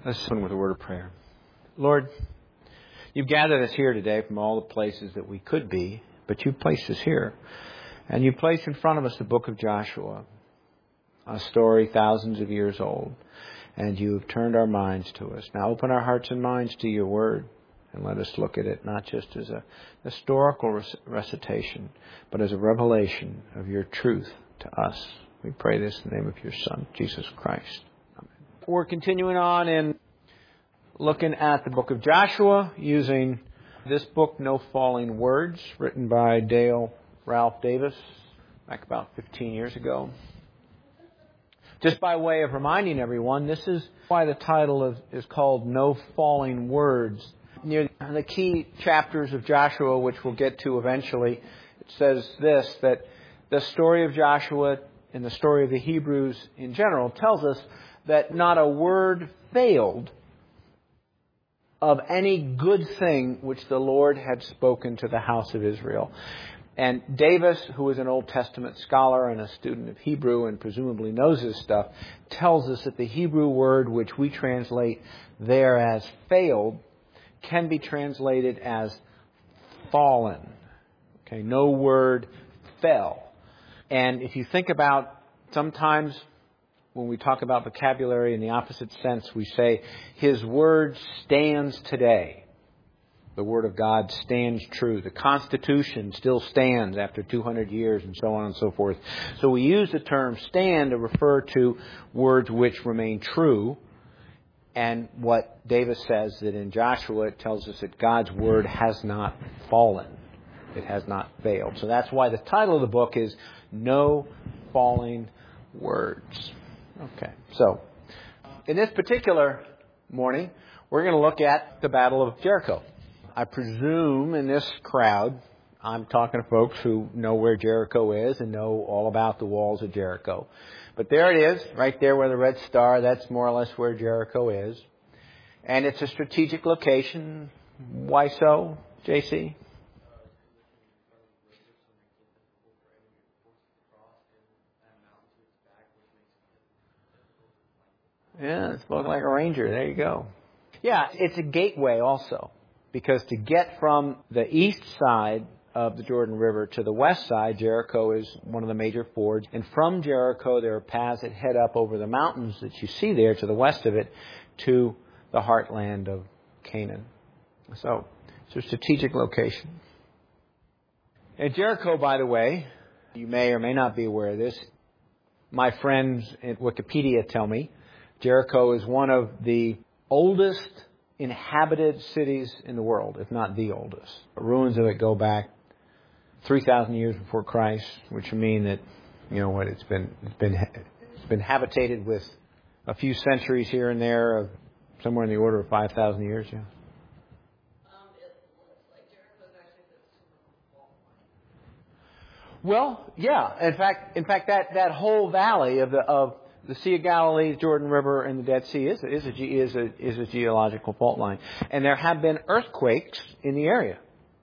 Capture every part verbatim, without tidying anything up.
Let's begin with a word of prayer. Lord, you've gathered us here today from all the places that we could be, but you've placed us here. And you've placed in front of us the book of Joshua, a story thousands of years old. And you have turned our minds to us. Now open our hearts and minds to your word and let us look at it not just as a historical recitation, but as a revelation of your truth to us. We pray this in the name of your Son, Jesus Christ. We're continuing on in looking at the book of Joshua using this book, No Falling Words, written by Dale Ralph Davis back about fifteen years ago. Just by way of reminding everyone, this is why the title is, is called No Falling Words. Near the key chapters of Joshua, which we'll get to eventually, it says this, that the story of Joshua and the story of the Hebrews in general tells us that not a word failed of any good thing which the Lord had spoken to the house of Israel. And Davis, who is an Old Testament scholar and a student of Hebrew and presumably knows this stuff, tells us that the Hebrew word which we translate there as failed can be translated as fallen. Okay, no word fell. And if you think about sometimes when we talk about vocabulary in the opposite sense, we say, His word stands today. The word of God stands true. The Constitution still stands after two hundred years and so on and so forth. So we use the term stand to refer to words which remain true. And what Davis says that in Joshua, it tells us that God's word has not fallen. It has not failed. So that's why the title of the book is No Falling Words. Okay, so in this particular morning, we're going to look at the Battle of Jericho. I presume in this crowd, I'm talking to folks who know where Jericho is and know all about the walls of Jericho. But there it is, right there where the red star, that's more or less where Jericho is. And it's a strategic location. Why so, J C? Yeah, it spoke like a ranger. There you go. Yeah, it's a gateway also. Because to get from the east side of the Jordan River to the west side, Jericho is one of the major fords. And from Jericho, there are paths that head up over the mountains that you see there to the west of it to the heartland of Canaan. So, it's a strategic location. And Jericho, by the way, you may or may not be aware of this. My friends at Wikipedia tell me Jericho is one of the oldest inhabited cities in the world, if not the oldest. The ruins of it go back three thousand years before Christ, which would mean that, you know what, it's been it's been it's been habitated with a few centuries here and there, of somewhere in the order of five thousand years. Yeah. Um, it looks like Jericho's actually the fault line. Well, yeah. In fact, in fact, that, that whole valley of the of the Sea of Galilee, Jordan River, and the Dead Sea is is a is a is a geological fault line, and there have been earthquakes in the area.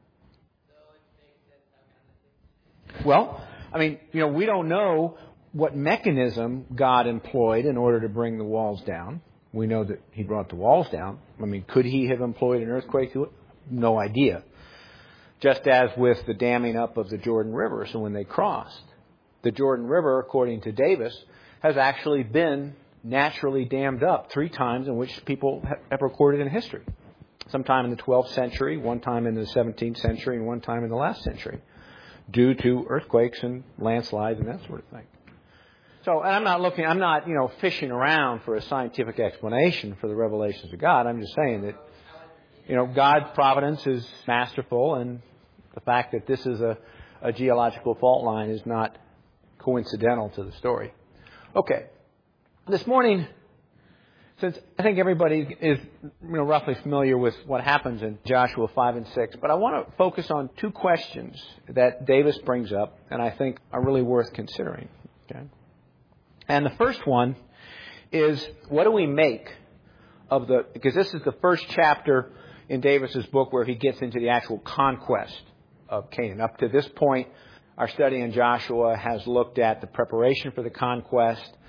Well, I mean, you know, we don't know what mechanism God employed in order to bring the walls down. We know that He brought the walls down. I mean, could He have employed an earthquake to it? No idea. Just as with the damming up of the Jordan River, so when they crossed, the Jordan River, according to Davis, has actually been naturally dammed up three times in which people have recorded in history. Sometime in the twelfth century, one time in the seventeenth century, and one time in the last century, due to earthquakes and landslides and that sort of thing. So, and I'm not looking, I'm not, you know, fishing around for a scientific explanation for the revelations of God. I'm just saying that, you know, God's providence is masterful, and the fact that this is a, a geological fault line is not coincidental to the story. Okay. This morning, since I think everybody is, you know, roughly familiar with what happens in Joshua five and six, but I want to focus on two questions that Davis brings up and I think are really worth considering. Okay. And the first one is, what do we make of the, because this is the first chapter in Davis's book where he gets into the actual conquest of Canaan. Up to this point, our study in Joshua has looked at the preparation for the conquest,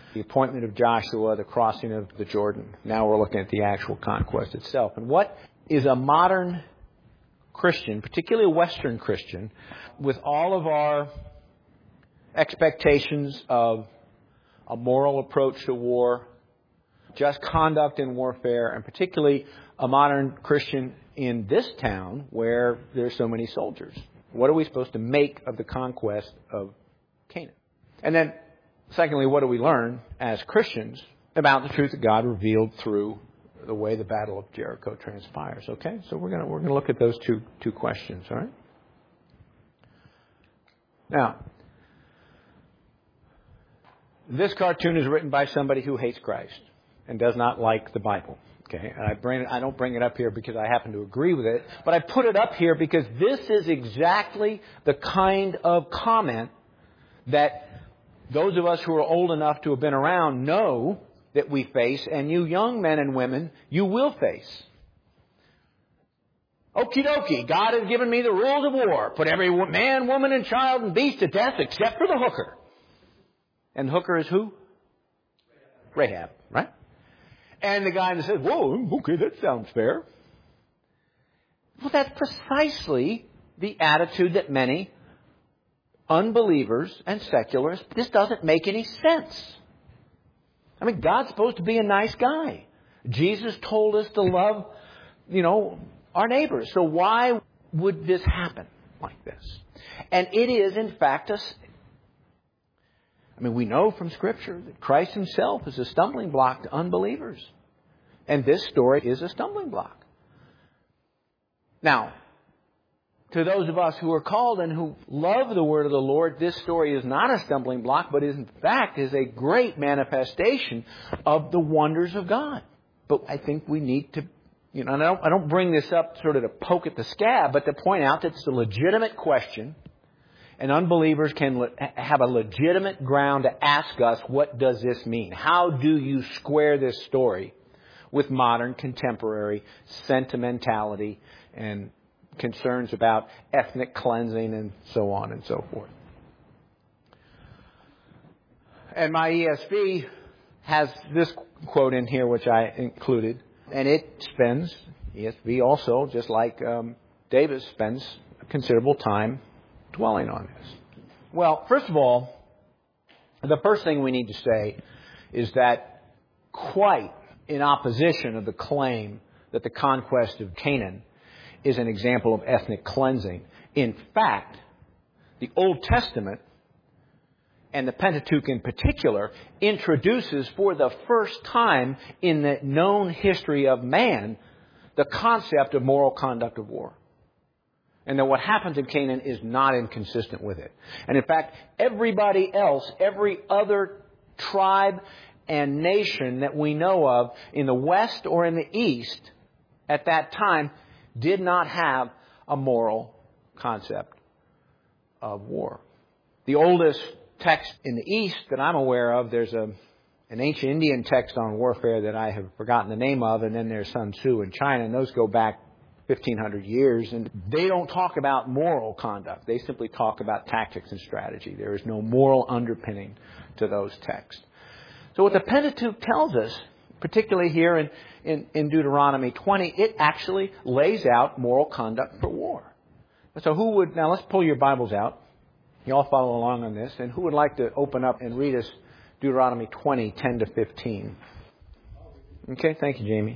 the appointment of Joshua, the crossing of the Jordan. Now we're looking at the actual conquest itself. And what is a modern Christian, particularly a Western Christian, with all of our expectations of a moral approach to war, just conduct in warfare, and particularly a modern Christian in this town where there's so many soldiers? What are we supposed to make of the conquest of Canaan? And then, secondly, what do we learn as Christians about the truth of God revealed through the way the Battle of Jericho transpires? Okay, so we're going to we're going to look at those two two questions. All right. Now, this cartoon is written by somebody who hates Christ and does not like the Bible. Okay, and I bring I don't bring it up here because I happen to agree with it, but I put it up here because this is exactly the kind of comment that those of us who are old enough to have been around know that we face, and you young men and women, you will face. Okie dokie, God has given me the rules of war. Put every man, woman, and child and beast to death except for the hooker. And the hooker is who? Rahab, right? And the guy that says, whoa, okay, that sounds fair. Well, that's precisely the attitude that many unbelievers and secularists, this doesn't make any sense. I mean, God's supposed to be a nice guy. Jesus told us to love, you know, our neighbors. So why would this happen like this? And it is, in fact, a, I mean, we know from Scripture that Christ himself is a stumbling block to unbelievers. And this story is a stumbling block. Now, to those of us who are called and who love the word of the Lord, this story is not a stumbling block, but is in fact is a great manifestation of the wonders of God. But I think we need to, you know, and I don't, I don't bring this up sort of to poke at the scab, but to point out that it's a legitimate question. And unbelievers can le- have a legitimate ground to ask us, what does this mean? How do you square this story with modern, contemporary sentimentality and concerns about ethnic cleansing and so on and so forth? And my E S V has this quote in here, which I included, and it spends, E S V also, just like um, Davis, spends a considerable time dwelling on this. Well, first of all, the first thing we need to say is that quite in opposition of the claim that the conquest of Canaan is an example of ethnic cleansing. In fact, the Old Testament, and the Pentateuch in particular, introduces for the first time in the known history of man the concept of moral conduct of war. And that what happens in Canaan is not inconsistent with it. And in fact, everybody else, every other tribe and nation that we know of in the West or in the East at that time did not have a moral concept of war. The oldest text in the East that I'm aware of, there's a an ancient Indian text on warfare that I have forgotten the name of, and then there's Sun Tzu in China, and those go back fifteen hundred years, and they don't talk about moral conduct. They simply talk about tactics and strategy. There is no moral underpinning to those texts. So what the Pentateuch tells us, particularly here in, in, in Deuteronomy twenty, it actually lays out moral conduct for war. So who would, now let's pull your Bibles out. You all follow along on this. And who would like to open up and read us Deuteronomy twenty, ten to fifteen? Okay, thank you, Jamie.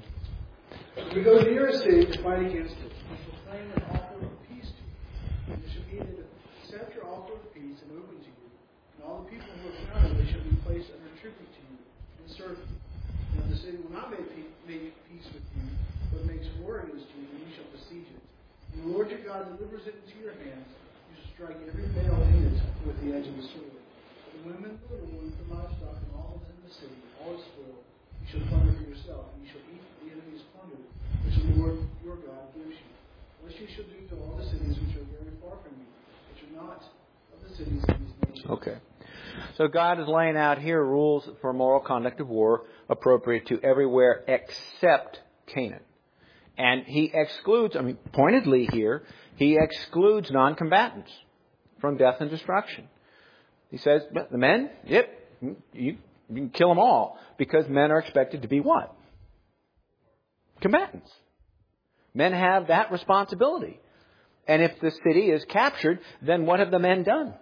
We go near a city to fight against it, and proclaim an offer of peace to you. And it shall be that accept your offer of peace and open to you, and all the people who are found they shall be placed under tribute to you and serve you. And if the city will not make peace with you, but makes war against you, then you shall besiege it. And the Lord your God delivers it into your hands. You shall strike every male in it with the edge of the sword. The women, the little ones, the livestock, and all that is in the city, all is spoiled. You shall plunder for yourself, and you shall eat the enemy's plunder, which the Lord your God gives you. Unless you shall do to all the cities which are very far from you, which are not of the cities of these nations. Okay. So God is laying out here rules for moral conduct of war appropriate to everywhere except Canaan. And he excludes, I mean, pointedly here, he excludes non-combatants from death and destruction. He says, the men, yep, you You can kill them all because men are expected to be what? Combatants. Men have that responsibility. And if the city is captured, then what have the men done?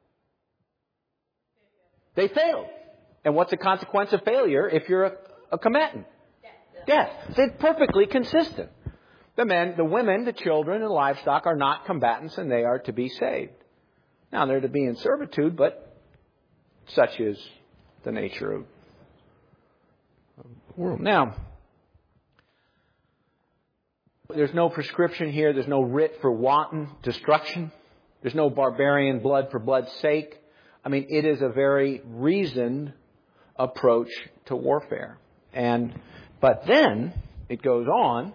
They failed. And what's the consequence of failure if you're a, a combatant? Death. They're perfectly consistent. The men, the women, the children, and the livestock are not combatants, and they are to be saved. Now, they're to be in servitude, but such is the nature of the world. Now, there's no prescription here. There's no writ for wanton destruction. There's no barbarian blood for blood's sake. I mean, it is a very reasoned approach to warfare. And but then it goes on.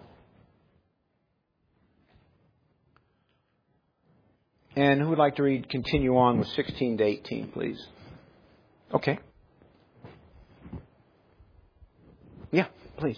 And who would like to read, continue on with sixteen to eighteen, please? Okay. Yeah, please.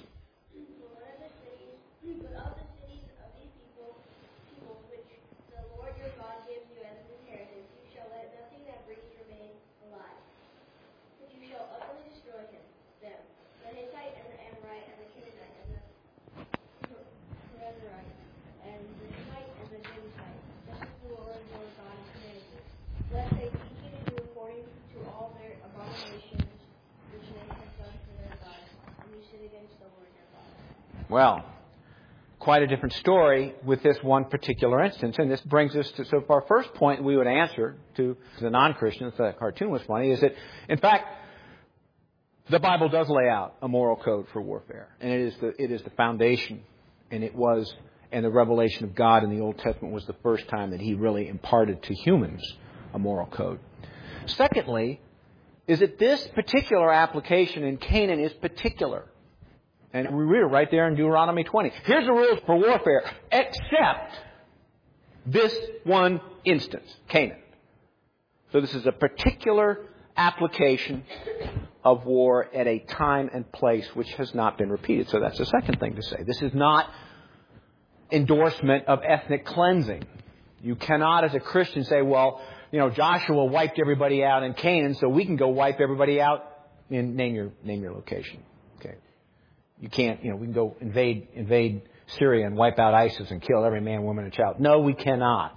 Well, quite a different story with this one particular instance. And this brings us to, so our first point we would answer to the non-Christians, the cartoon was funny, is that, in fact, the Bible does lay out a moral code for warfare. And it is the, it is the foundation. And it was, and the revelation of God in the Old Testament was the first time that He really imparted to humans a moral code. Secondly, is that this particular application in Canaan is particular. And we read it right there in Deuteronomy twenty. Here's the rules for warfare, except this one instance, Canaan. So this is a particular application of war at a time and place which has not been repeated. So that's the second thing to say. This is not endorsement of ethnic cleansing. You cannot, as a Christian, say, well, you know, Joshua wiped everybody out in Canaan, so we can go wipe everybody out in name your name your location. Okay. You can't, you know, we can go invade invade Syria and wipe out ISIS and kill every man, woman, and child. No, we cannot.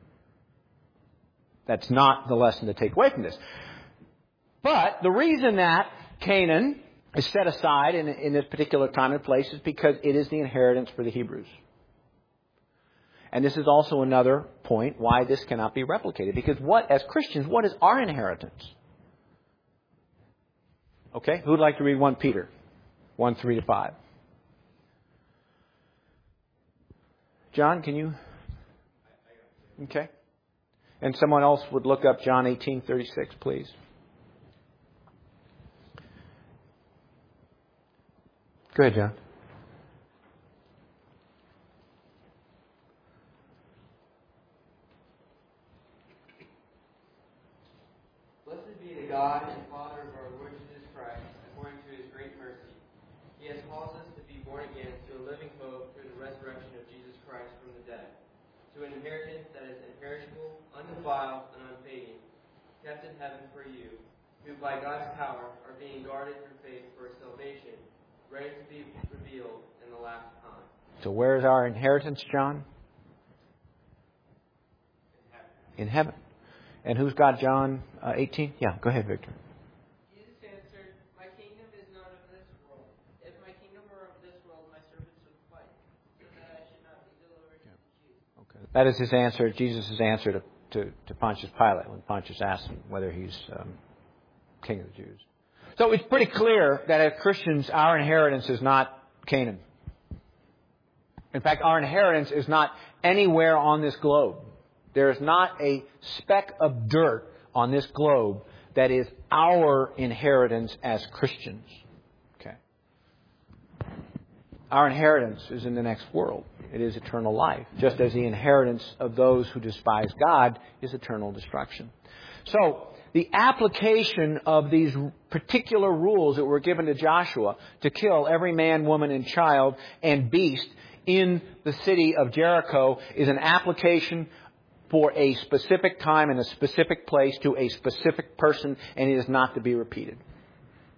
That's not the lesson to take away from this. But the reason that Canaan is set aside in, in this particular time and place is because it is the inheritance for the Hebrews. And this is also another point why this cannot be replicated. Because what, as Christians, what is our inheritance? Okay, who would like to read First Peter one, three to five? John, can you? Okay. And someone else would look up John eighteen thirty-six, please. Go ahead, John. Blessed be the God and Father of our Lord Jesus Christ, according to His great mercy. He has caused us to be born again to a living hope through the resurrection of Jesus Christ from the dead, to an inheritance that is imperishable, undefiled, and unfading, kept in heaven for you, who by God's power are being guarded through faith for salvation, ready to be revealed in the last time. So where is our inheritance, John? In heaven. In heaven. And who's got John uh, eighteen? Yeah, go ahead, Victor. Jesus answered, "My kingdom is not of this world. If my kingdom were of this world, my servants would fight, so that I should not be delivered to the Jews." Okay. That is his answer, Jesus' answer to, to, to Pontius Pilate when Pontius asked him whether he's um, king of the Jews. So it's pretty clear that as Christians, our inheritance is not Canaan. In fact, our inheritance is not anywhere on this globe. There is not a speck of dirt on this globe that is our inheritance as Christians. Okay. Our inheritance is in the next world. It is eternal life. Just as the inheritance of those who despise God is eternal destruction. So, the application of these particular rules that were given to Joshua to kill every man, woman, and child and beast in the city of Jericho is an application for a specific time and a specific place to a specific person, and it is not to be repeated.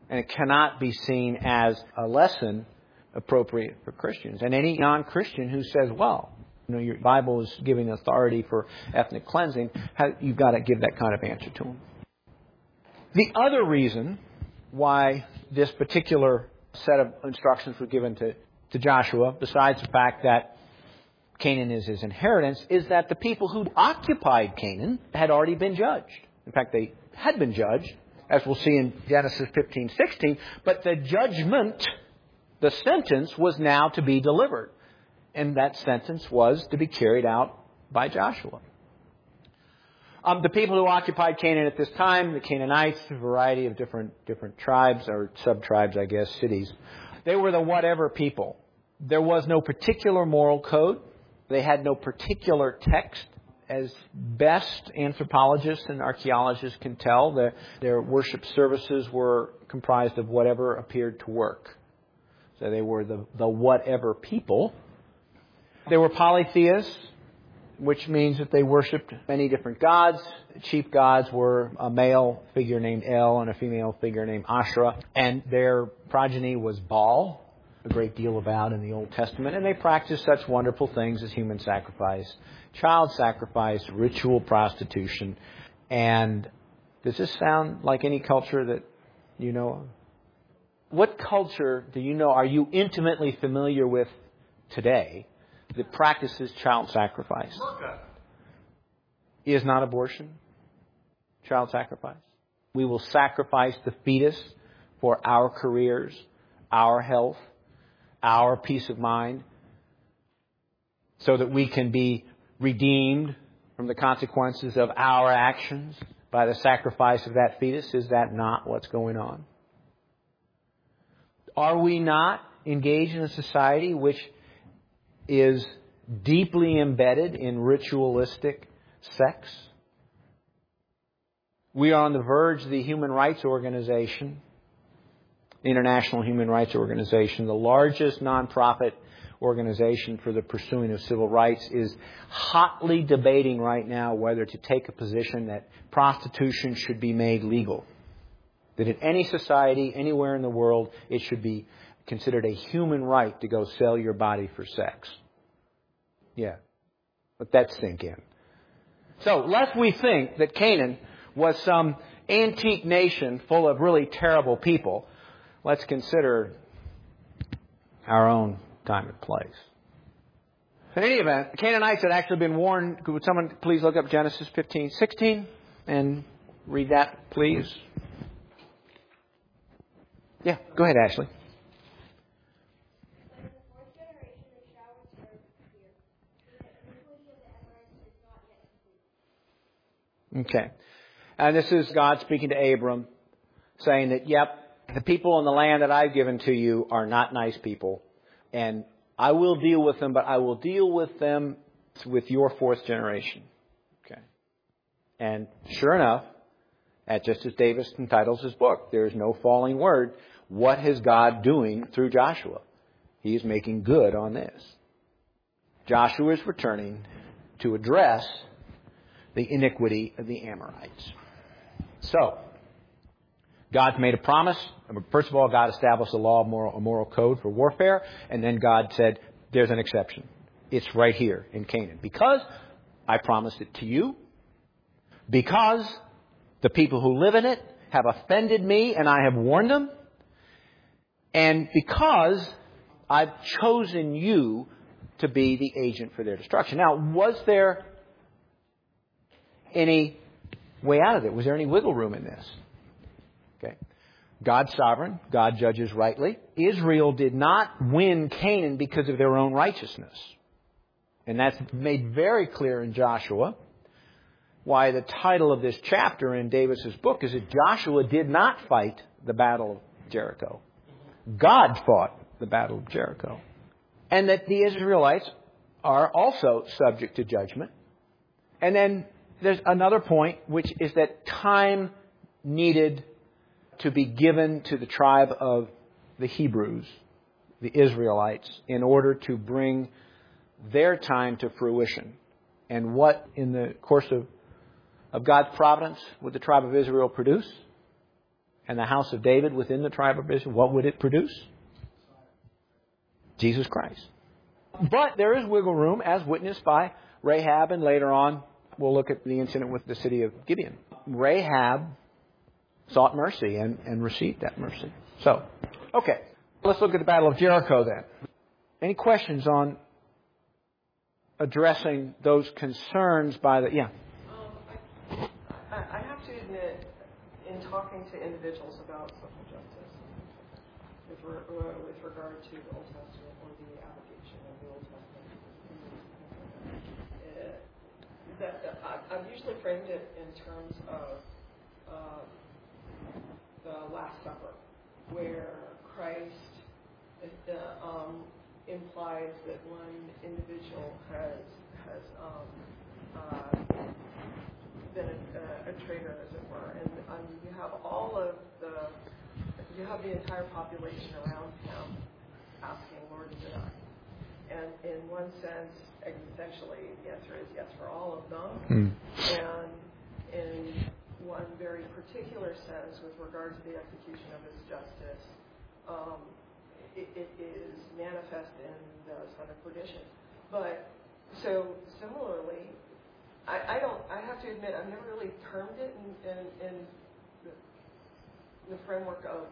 And it cannot be seen as a lesson appropriate for Christians. And any non-Christian who says, well, you know, your Bible is giving authority for ethnic cleansing, you've got to give that kind of answer to them. The other reason why this particular set of instructions were given to, to Joshua, besides the fact that Canaan is his inheritance, is that the people who occupied Canaan had already been judged. In fact, they had been judged, as we'll see in Genesis fifteen sixteen, but the judgment, the sentence, was now to be delivered. And that sentence was to be carried out by Joshua. Um, the people who occupied Canaan at this time, the Canaanites, a variety of different different tribes, or sub-tribes, I guess, cities, they were the whatever people. There was no particular moral code. They had no particular text. As best anthropologists and archaeologists can tell, the, their worship services were comprised of whatever appeared to work. So they were the, the whatever people. They were polytheists, which means that they worshipped many different gods. The chief gods were a male figure named El and a female figure named Asherah. And their progeny was Baal, a great deal about in the Old Testament. And they practiced such wonderful things as human sacrifice, child sacrifice, ritual prostitution. And does this sound like any culture that you know of? What culture do you know, are you intimately familiar with today that practices child sacrifice? Is not abortion child sacrifice? We will sacrifice the fetus for our careers, our health, our peace of mind, so that we can be redeemed from the consequences of our actions by the sacrifice of that fetus. Is that not what's going on? Are we not engaged in a society which is deeply embedded in ritualistic sex? We are on the verge of the Human Rights Organization, International Human Rights Organization, the largest nonprofit organization for the pursuing of civil rights, is hotly debating right now whether to take a position that prostitution should be made legal. That in any society, anywhere in the world, it should be considered a human right to go sell your body for sex. Yeah. Let that sink in. So, lest we think that Canaan was some antique nation full of really terrible people, let's consider our own time and place. In any event, the Canaanites had actually been warned. Would someone please look up Genesis fifteen sixteen and read that, please? Yeah, go ahead, Ashley. Okay. And this is God speaking to Abram, saying that, yep, the people in the land that I've given to you are not nice people. And I will deal with them, but I will deal with them with your fourth generation. Okay. And sure enough, at just as Davis entitles his book, there is no falling word. What is God doing through Joshua? He is making good on this. Joshua is returning to address the iniquity of the Amorites. So, God's made a promise. First of all, God established a law, of moral, a moral code for warfare. And then God said, there's an exception. It's right here in Canaan. Because I promised it to you. Because the people who live in it have offended me and I have warned them. And because I've chosen you to be the agent for their destruction. Now, was there any way out of it? Was there any wiggle room in this? Okay. God's sovereign. God judges rightly. Israel did not win Canaan because of their own righteousness. And that's made very clear in Joshua. Why the title of this chapter in Davis's book is that Joshua did not fight the battle of Jericho. God fought the battle of Jericho. And that the Israelites are also subject to judgment. And then there's another point, which is that time needed to be given to the tribe of the Hebrews, the Israelites, in order to bring their time to fruition. And what, in the course of, of God's providence, would the tribe of Israel produce? and the house of David within the tribe of Israel, what would it produce? Jesus Christ. But there is wiggle room, as witnessed by Rahab, and later on we'll look at the incident with the city of Gibeon. Rahab sought mercy and, and received that mercy. So, okay, let's look at the Battle of Jericho then. Any questions on addressing those concerns by the... Yeah. Um, I, I have to admit, in talking to individuals about social justice, with, re, uh, with regard to the Old Testament or the application of the Old Testament, uh, that, that I, I've usually framed it in terms of uh, the Last Supper, where Christ uh, um, implies that one individual has has um, uh, been a, a traitor, as it were, and um, you have all of the you have the entire population around him asking, "Lord, is it I?" And in one sense, existentially, the answer is yes for all of them, mm. and in one very particular sense, with regard to the execution of his justice, um, it, it is manifest in the son of perdition. But so similarly, I, I don't. I have to admit, I've never really termed it in, in, in the, the framework of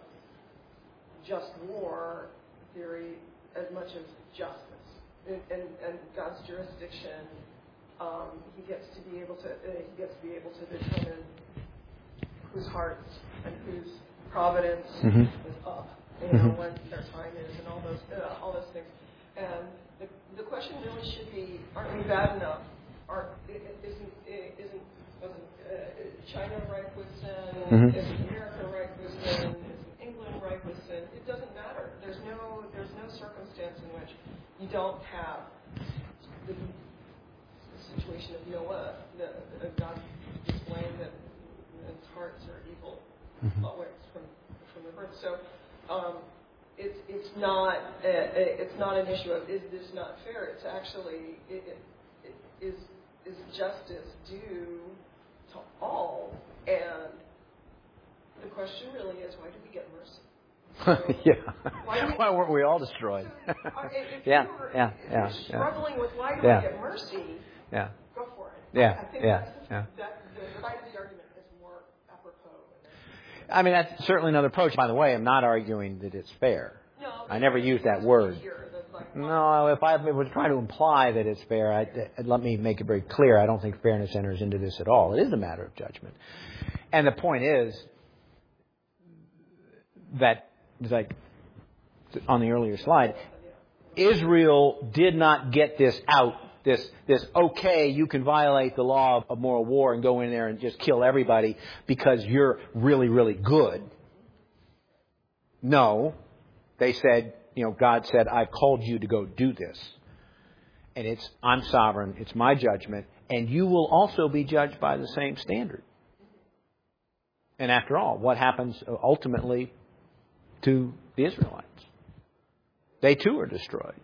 just war theory as much as justice. And, and, and God's jurisdiction, um, He gets to be able to. Uh, he gets to be able to determine whose hearts and whose providence mm-hmm. is up, you know, mm-hmm. when their time is, and all those uh, all those things. And the, the question really should be: aren't we bad enough? Aren't isn't isn't wasn't uh, China ripe with sin? Mm-hmm. Isn't America ripe with sin? Isn't England ripe with sin? It doesn't matter. There's no there's no circumstance in which you don't have the, the situation of Noah, the, the God displaying that men's hearts are evil mm-hmm. always from from the birth. So um, it's it's not a, it's not an issue of is this not fair. It's actually it, it, it is is justice due to all, and the question really is, why do we get mercy? So, yeah. Why, why weren't we all destroyed? So, if yeah, you're, yeah, if yeah. you're struggling yeah. with why do yeah. we get mercy, yeah. go for it. Yeah, I think yeah, that's yeah. That, the side of the argument is more apropos. I mean, that's certainly another approach. By the way, I'm not arguing that it's fair. No, I never use that word. Like, no, if I was trying to imply that it's fair, I, let me make it very clear. I don't think fairness enters into this at all. It is a matter of judgment. And the point is that, like on the earlier slide, Israel did not get this out, this, this okay, you can violate the law of moral war and go in there and just kill everybody because you're really, really good. No. They said, you know, God said, I've called you to go do this. And it's, I'm sovereign, it's my judgment, and you will also be judged by the same standard. And after all, what happens ultimately to the Israelites? They too are destroyed.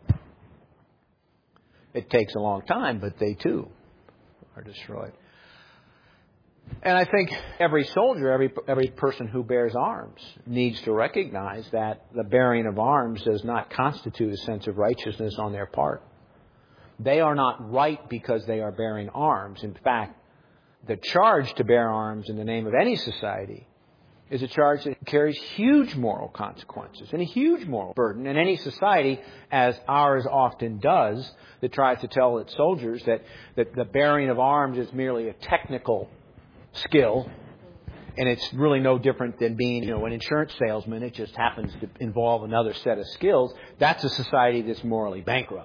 It takes a long time, but they too are destroyed. And I think every soldier, every every person who bears arms needs to recognize that the bearing of arms does not constitute a sense of righteousness on their part. They are not right because they are bearing arms. In fact, the charge to bear arms in the name of any society is a charge that carries huge moral consequences and a huge moral burden. And any society, as ours often does, that tries to tell its soldiers that, that the bearing of arms is merely a technical skill, and it's really no different than being, you know, an insurance salesman. It just happens to involve another set of skills. That's a society that's morally bankrupt.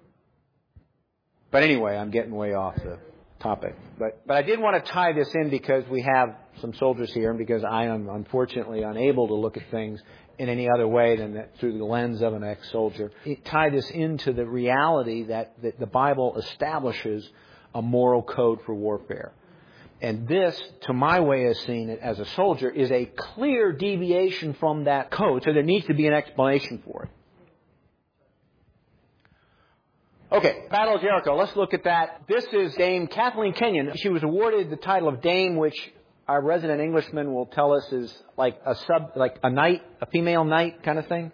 But anyway, I'm getting way off the topic. But but I did want to tie this in because we have some soldiers here, and because I am unfortunately unable to look at things in any other way than that through the lens of an ex-soldier. It tie this into the reality that, that the Bible establishes a moral code for warfare. And this, to my way of seeing it as a soldier, is a clear deviation from that code. So there needs to be an explanation for it. Okay, Battle of Jericho. Let's look at that. This is Dame Kathleen Kenyon. She was awarded the title of Dame, which our resident Englishman will tell us is like a sub, like a knight, a female knight kind of thing?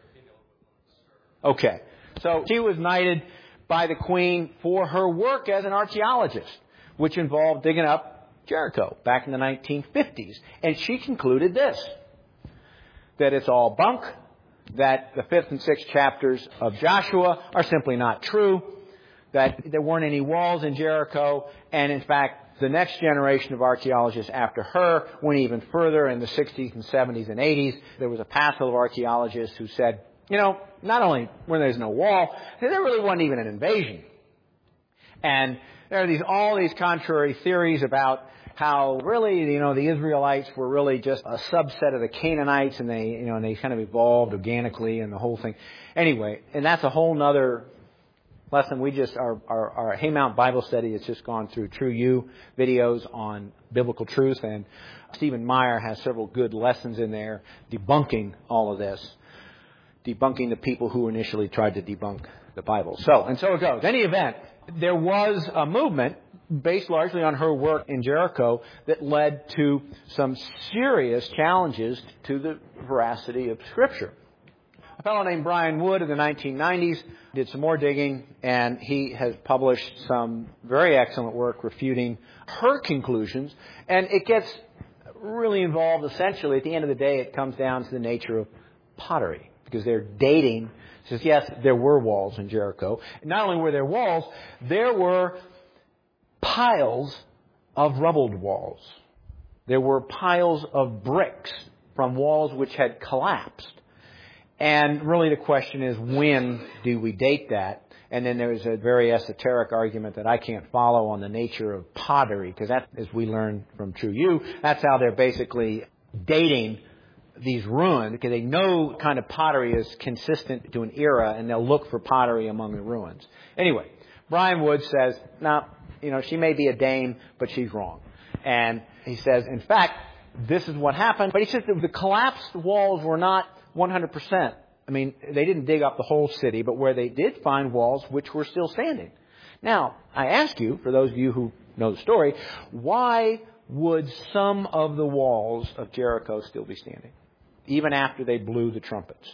Okay. So she was knighted by the Queen for her work as an archaeologist, which involved digging up Jericho back in the nineteen fifties. And she concluded this, that it's all bunk, that the fifth and sixth chapters of Joshua are simply not true, that there weren't any walls in Jericho, and in fact, the next generation of archaeologists after her went even further in the sixties and seventies and eighties. There was a passel of archaeologists who said, you know, not only when there's no wall, there really wasn't even an invasion. And there are these all these contrary theories about how really, you know, the Israelites were really just a subset of the Canaanites, and they, you know, and they kind of evolved organically and the whole thing. Anyway, and that's a whole nother lesson. We just, our, our, our Haymount Bible study has just gone through True You videos on biblical truth, and Stephen Meyer has several good lessons in there debunking all of this, debunking the people who initially tried to debunk the Bible. So, and so it goes. In any event, there was a movement based largely on her work in Jericho that led to some serious challenges to the veracity of Scripture. A fellow named Brian Wood in the nineteen nineties did some more digging, and he has published some very excellent work refuting her conclusions. And it gets really involved. Essentially, at the end of the day, it comes down to the nature of pottery, because they're dating. It says, yes, there were walls in Jericho. Not only were there walls, there were piles of rubbled walls. There were piles of bricks from walls which had collapsed. And really the question is, when do we date that? And then there's a very esoteric argument that I can't follow on the nature of pottery, because that, as we learned from True You, that's how they're basically dating these ruins, because they know kind of pottery is consistent to an era, and they'll look for pottery among the ruins. Anyway, Brian Wood says, now, you know, she may be a dame, but she's wrong. And he says, in fact, this is what happened. But he says that the collapsed walls were not one hundred percent. I mean, they didn't dig up the whole city, but where they did find walls which were still standing. Now, I ask you, for those of you who know the story, why would some of the walls of Jericho still be standing, even after they blew the trumpets?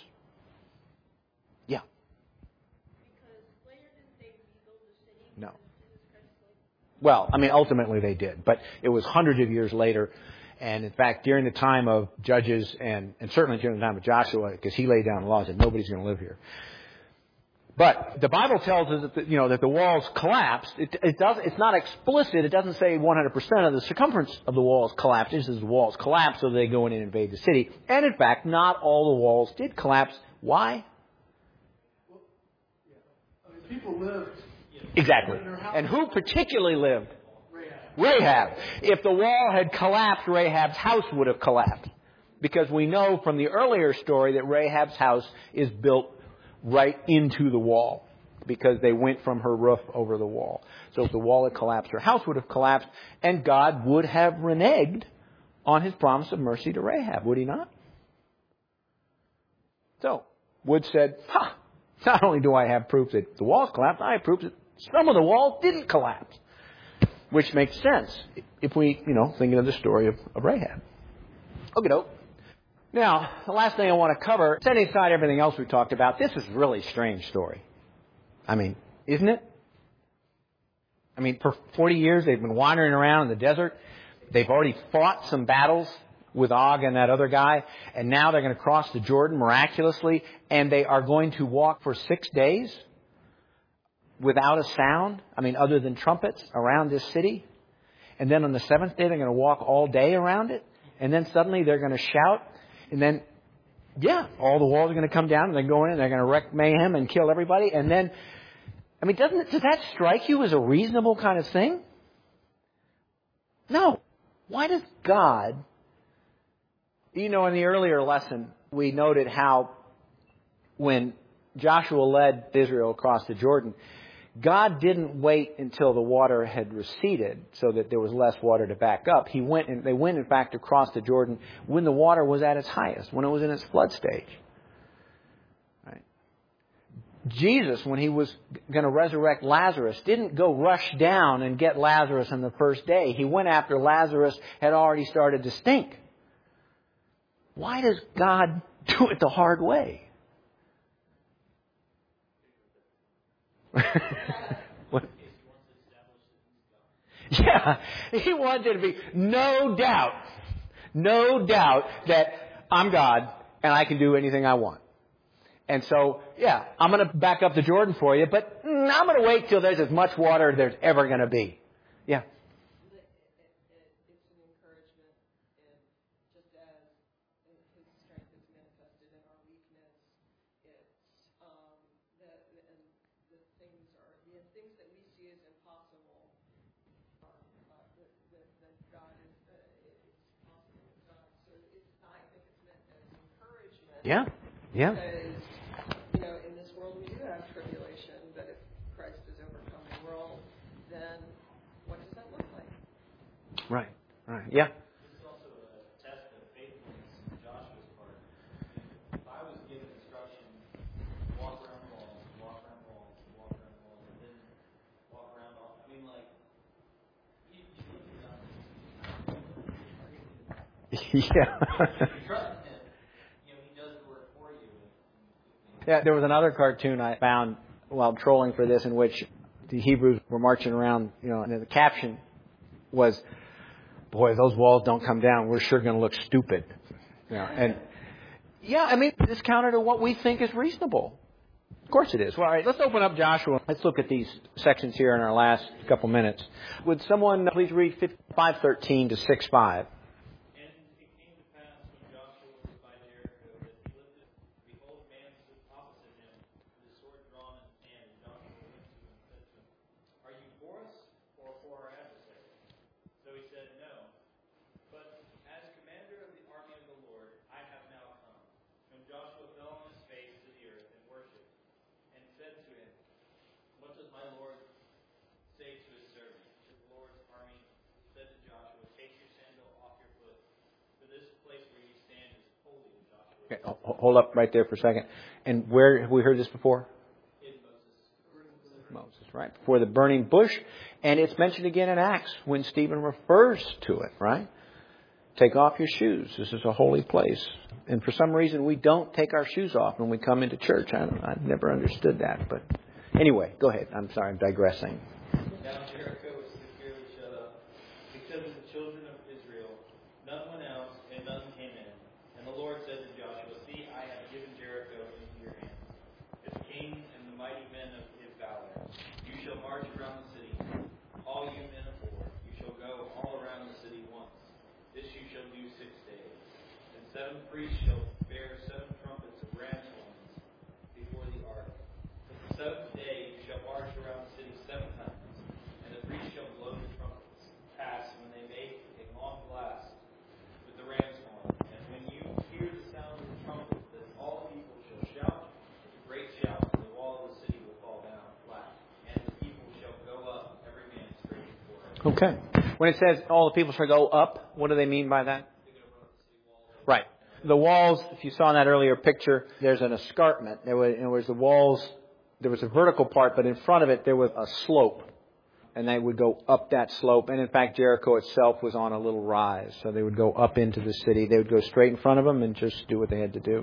Yeah. Because later didn't they rebuild the city? No. Jesus Christ lived? Well, I mean, ultimately they did, but it was hundreds of years later. And in fact, during the time of Judges, and, and certainly during the time of Joshua, because he laid down the laws that nobody's going to live here. But the Bible tells us that the, you know that the walls collapsed. It, it does. It's not explicit. It doesn't say one hundred percent of the circumference of the walls collapsed. It says the walls collapsed, so they go in and invade the city. And in fact, not all the walls did collapse. Why? Well, yeah. I mean, people lived. Exactly. And who particularly lived? Rahab. If the wall had collapsed, Rahab's house would have collapsed. Because we know from the earlier story that Rahab's house is built right into the wall, because they went from her roof over the wall. So if the wall had collapsed, her house would have collapsed, and God would have reneged on his promise of mercy to Rahab, would he not? So, Wood said, ha, not only do I have proof that the walls collapsed, I have proof that some of the walls didn't collapse. Which makes sense if we, you know, thinking of the story of, of Rahab. Okay, doke. Now, the last thing I want to cover, setting aside everything else we talked about, this is a really strange story. I mean, isn't it? I mean, for forty years they've been wandering around in the desert. They've already fought some battles with Og and that other guy, and now they're going to cross the Jordan miraculously, and they are going to walk for six days without a sound, I mean, other than trumpets, around this city. And then on the seventh day, they're going to walk all day around it. And then suddenly they're going to shout. And then, yeah, all the walls are going to come down, and they're going in, and they're going to wreak mayhem and kill everybody. And then, I mean, doesn't it, does that strike you as a reasonable kind of thing? No. Why does God, you know, in the earlier lesson, we noted how when Joshua led Israel across the Jordan, God didn't wait until the water had receded so that there was less water to back up. He went and they went, in fact, across the Jordan when the water was at its highest, when it was in its flood stage. Right? Jesus, when he was going to resurrect Lazarus, didn't go rush down and get Lazarus on the first day. He went after Lazarus had already started to stink. Why does God do it the hard way? What? Yeah, he wanted there to be no doubt, no doubt that I'm God and I can do anything I want. And so, yeah, I'm going to back up the Jordan for you, but mm, I'm going to wait till there's as much water as there's ever going to be. Yeah. It, it, it, it's an encouragement, and just as His strength is manifested in our weakness, it's um, that and the things are the things that we see as impossible. Are, uh, that, that, that God is uh, it's possible with God. So it's I think it's meant as encouragement. Yeah. Yeah. Because you know, in this world we do have tribulation, but if Christ has overcome the world, then what does that look like? Right. Right. Yeah. This is also a test of faithfulness on Joshua's part. If I was given instructions, walk around the walls, walk around the walls, walk around the walls, and then walk around all, I mean, like, you, you look at God. Yeah. You trust Him. You know, He does the work for you. Yeah, there was another cartoon I found while trolling for this in which the Hebrews were marching around, you know, and the caption was, boy, those walls don't come down, we're sure going to look stupid. You know, and yeah, I mean, it's counter to what we think is reasonable. Of course it is. Well, all right, let's open up Joshua. Let's look at these sections here in our last couple minutes. Would someone please read five thirteen to six five? Okay, hold up right there for a second. And where have we heard this before? Moses, right? Before the burning bush. And it's mentioned again in Acts when Stephen refers to it, right? Take off your shoes. This is a holy place. And for some reason, we don't take our shoes off when we come into church. I don't, I've never understood that. But anyway, go ahead. I'm sorry, I'm digressing. Now Jericho was securely shut up because of the children of Israel. None went out and none came in. And the Lord said to Joshua, see, I have given Jericho into your hands, its king and the mighty men of his valor. You shall march around the city, all you men of war. You shall go all around the city once. This you shall do six days. And seven priests shall bear seven trumpets of ram's horns before the ark. But the seventh day you shall march around the city seven times, and the priests shall blow the trumpets past when they make a long blast with the ram's horn. And when you hear the sound of the trumpets, then all the people shall shout with a great shout, and the wall of the city will fall down flat, and the people shall go up, every man straight before him. Okay. When it says all the people shall go up, what do they mean by that? Right. The walls, if you saw in that earlier picture, there's an escarpment. There was, there was the walls, there was a vertical part, but in front of it there was a slope. And they would go up that slope. And in fact, Jericho itself was on a little rise. So they would go up into the city. They would go straight in front of them and just do what they had to do.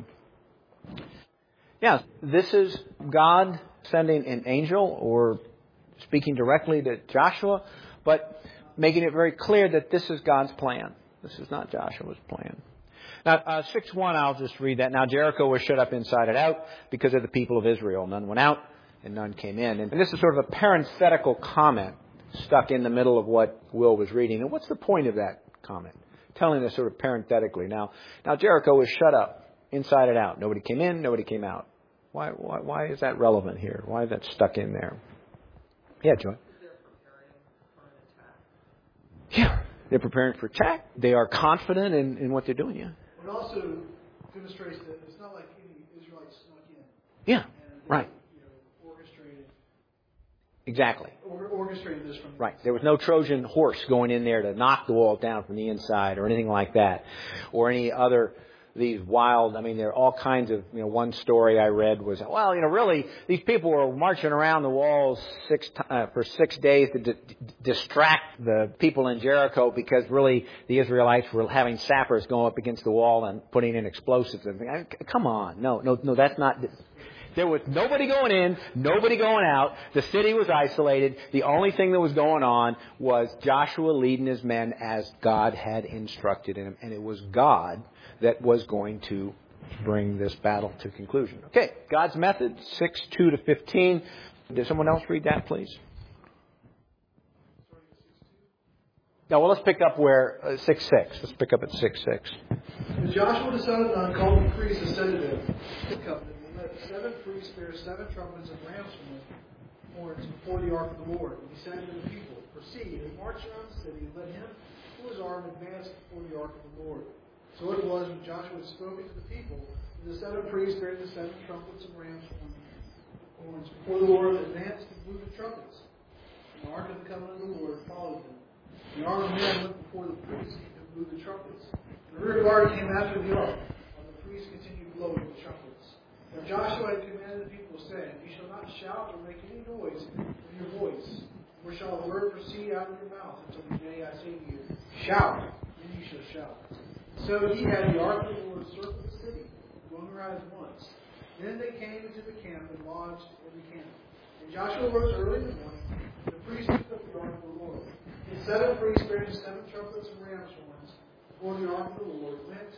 Yeah, this is God sending an angel or speaking directly to Joshua, but making it very clear that this is God's plan. This is not Joshua's plan. Now, uh, six one, I'll just read that. Now, Jericho was shut up inside and out because of the people of Israel. None went out and none came in. And this is sort of a parenthetical comment stuck in the middle of what Will was reading. And what's the point of that comment? Telling us sort of parenthetically. Now, now Jericho was shut up inside and out. Nobody came in, nobody came out. Why, why, why is that relevant here? Why is that stuck in there? Yeah, Joy. Yeah, they're preparing for attack. They are confident in, in what they're doing, yeah. It also demonstrates that it's not like any Israelites snuck in. Yeah, and they, right. You know, orchestrated. Exactly. Or, orchestrated this from the Right. There was no Trojan horse going in there to knock the wall down from the inside or anything like that. Or any other these wild, I mean, there are all kinds of, you know, one story I read was, well, you know, really, these people were marching around the walls six uh, for six days to d- distract the people in Jericho because really the Israelites were having sappers going up against the wall and putting in explosives. And I mean, come on. No, no, no, that's not... There was nobody going in, nobody going out. The city was isolated. The only thing that was going on was Joshua leading his men as God had instructed him. And it was God that was going to bring this battle to conclusion. Okay, God's method, six two to fifteen. Did someone else read that, please? No, well, let's pick up where, uh, six six. Let's pick up at six six. And Joshua the son of Nun called the priests and said to them, the covenant. Let seven priests bear seven trumpets and ram's horns before the ark of the Lord. And he said to the people, proceed and march around the city, and let him who is armed advance before the ark of the Lord. So it was when Joshua had spoken to the people, and the seven priests bearing the seven trumpets and ram's horns before the Lord advanced and blew the trumpets. And the ark of the covenant of the Lord followed them. The armed men went before the priests and blew the trumpets. The rear guard came after the ark, while the priests continued blowing the trumpets. Now Joshua had commanded the people, saying, you shall not shout or make any noise with your voice, nor shall a word proceed out of your mouth until the day I say to you, shout, then you shall shout. So he had the ark of the Lord circle the city, going around once. Then they came into the camp and lodged in the camp. And Joshua rose early in the morning, and the priests took up the ark of the Lord. And seven priests bearing seven trumpets and ram's horns before the ark of the Lord went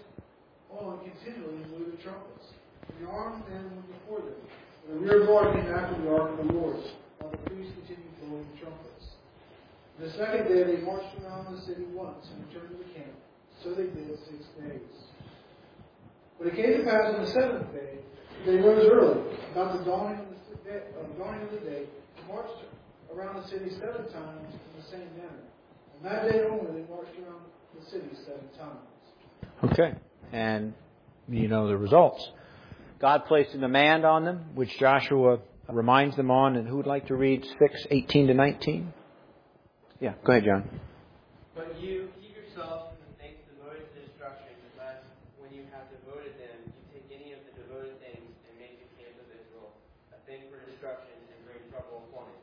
on continually and blew the trumpets. The armed men went before them, and the rear guard came after the ark of the Lord, while the priests continued blowing the trumpets. And the second day they marched around the city once and returned to the camp. So they did six days. But it came to pass on the seventh day, they rose early, about the dawning of the day, uh, dawning of the day, and marched around the city seven times in the same manner. On that day only they marched around the city seven times. Okay, and you know the results. God placed a demand on them, which Joshua reminds them on. And who would like to read six eighteen to nineteen? Yeah, go ahead, John. But you keep yourselves from the things devoted to destruction, lest when you have devoted them, you take any of the devoted things and make the camp of Israel a thing for destruction and bring trouble upon it.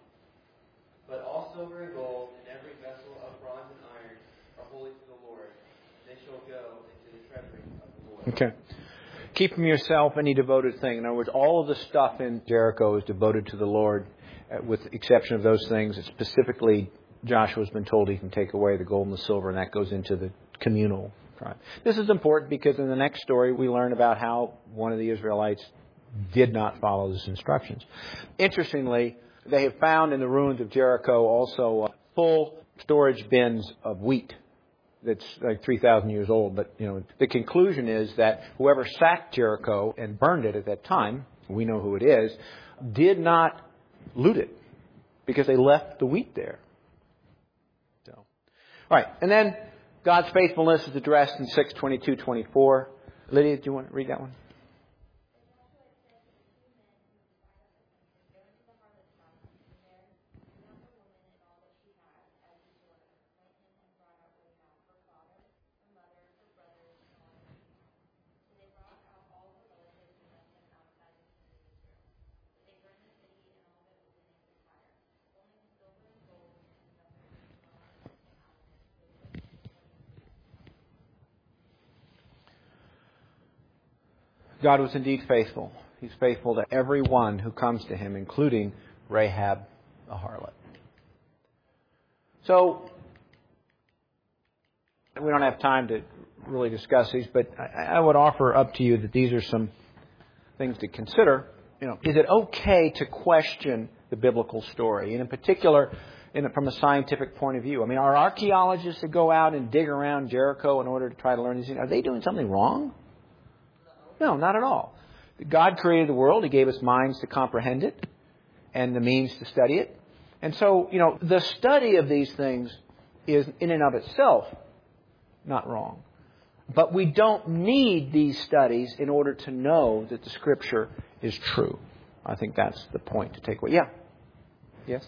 But all silver and gold and every vessel of bronze and iron are holy to the Lord. They shall go into the treasury of the Lord. Okay. Keep from yourself any devoted thing. In other words, all of the stuff in Jericho is devoted to the Lord, uh, with the exception of those things. It's specifically, Joshua's been told he can take away the gold and the silver, and that goes into the communal tribe. This is important because in the next story we learn about how one of the Israelites did not follow his instructions. Interestingly, they have found in the ruins of Jericho also uh, full storage bins of wheat. That's like three thousand years old. But, you know, the conclusion is that whoever sacked Jericho and burned it at that time, we know who it is, did not loot it because they left the wheat there. So, all right. And then God's faithfulness is addressed in six twenty-two twenty-four. Lydia, do you want to read that one? God was indeed faithful. He's faithful to everyone who comes to him, including Rahab the harlot. So, we don't have time to really discuss these, but I would offer up to you that these are some things to consider. You know, is it okay to question the biblical story? And in particular, in, from a scientific point of view. I mean, are archaeologists that go out and dig around Jericho in order to try to learn these things, are they doing something wrong? No, not at all. God created the world. He gave us minds to comprehend it and the means to study it. And so, you know, the study of these things is in and of itself not wrong. But we don't need these studies in order to know that the Scripture is true. I think that's the point to take away. Yeah. Yes?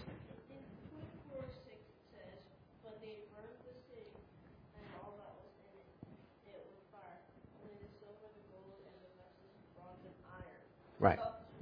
Right.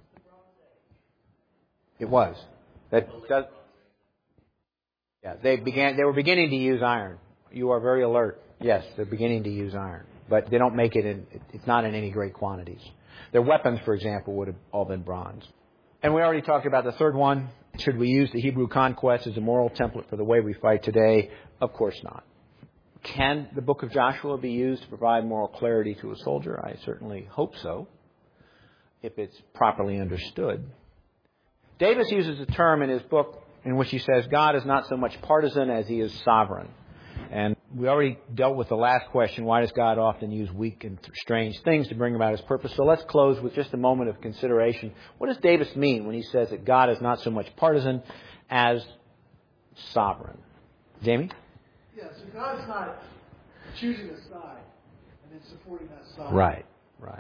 It was. That does. Yeah, they began. They were beginning to use iron. You are very alert. Yes, they're beginning to use iron, but they don't make it in. It's not in any great quantities. Their weapons, for example, would have all been bronze. And we already talked about the third one. Should we use the Hebrew conquest as a moral template for the way we fight today? Of course not. Can the book of Joshua be used to provide moral clarity to a soldier? I certainly hope so, if it's properly understood. Davis uses a term in his book in which he says God is not so much partisan as he is sovereign. And we already dealt with the last question, why does God often use weak and strange things to bring about his purpose? So let's close with just a moment of consideration. What does Davis mean when he says that God is not so much partisan as sovereign? Jamie? Yeah, so God's not choosing a side and then supporting that side. Right, right.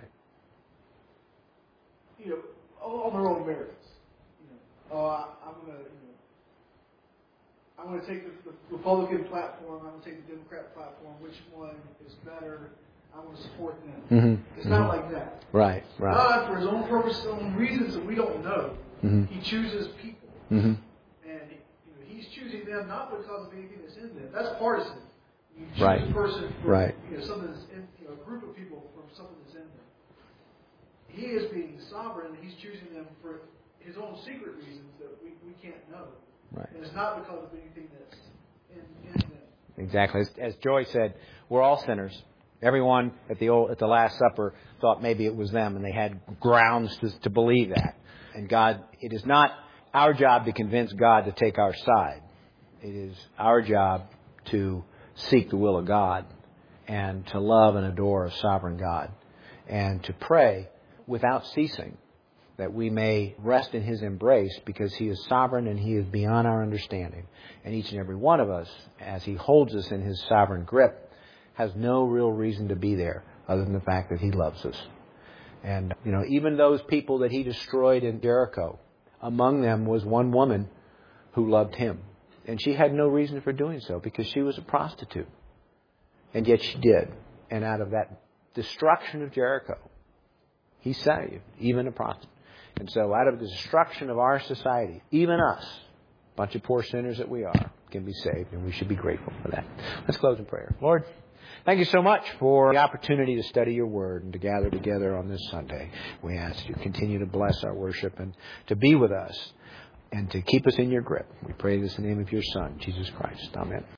You know, on their own merits. You know, oh, I, I'm going to, you know, I'm going to take the, the Republican platform, I'm going to take the Democrat platform, which one is better, I'm going to support them. Mm-hmm. It's mm-hmm. not like that. Right, right. God, for his own purposes, own reasons that we don't know, mm-hmm. he chooses people. Mm-hmm. And he, you know, he's choosing them not because of anything that's in them. That's partisan. You choose right. a person from right. you know, something that's in, you know, a group of people from something that's in them. He is being sovereign, and he's choosing them for his own secret reasons that we, we can't know. Right. And it's not because of anything that's in, in them. Exactly. As, as Joy said, we're all sinners. Everyone at the old, at the Last Supper thought maybe it was them, and they had grounds to, to believe that. And God, it is not our job to convince God to take our side. It is our job to seek the will of God and to love and adore a sovereign God and to pray without ceasing, that we may rest in his embrace because he is sovereign and he is beyond our understanding. And each and every one of us, as he holds us in his sovereign grip, has no real reason to be there other than the fact that he loves us. And, you know, even those people that he destroyed in Jericho, among them was one woman who loved him. And she had no reason for doing so because she was a prostitute. And yet she did. And out of that destruction of Jericho, he saved even a prostitute. And so out of the destruction of our society, even us, a bunch of poor sinners that we are, can be saved, and we should be grateful for that. Let's close in prayer. Lord, thank you so much for the opportunity to study your word and to gather together on this Sunday. We ask you to continue to bless our worship and to be with us and to keep us in your grip. We pray this in the name of your Son, Jesus Christ. Amen.